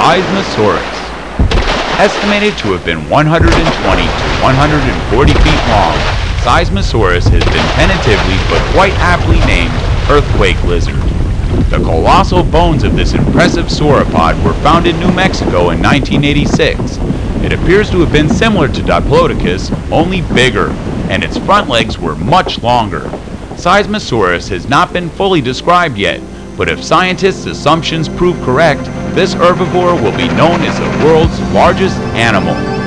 Seismosaurus. Estimated to have been 120 to 140 feet long, Seismosaurus has been tentatively but quite aptly named Earthquake Lizard. The colossal bones of this impressive sauropod were found in New Mexico in 1986. It appears to have been similar to Diplodocus, only bigger, and its front legs were much longer. Seismosaurus has not been fully described yet, but if scientists' assumptions prove correct, this herbivore will be known as the world's largest animal.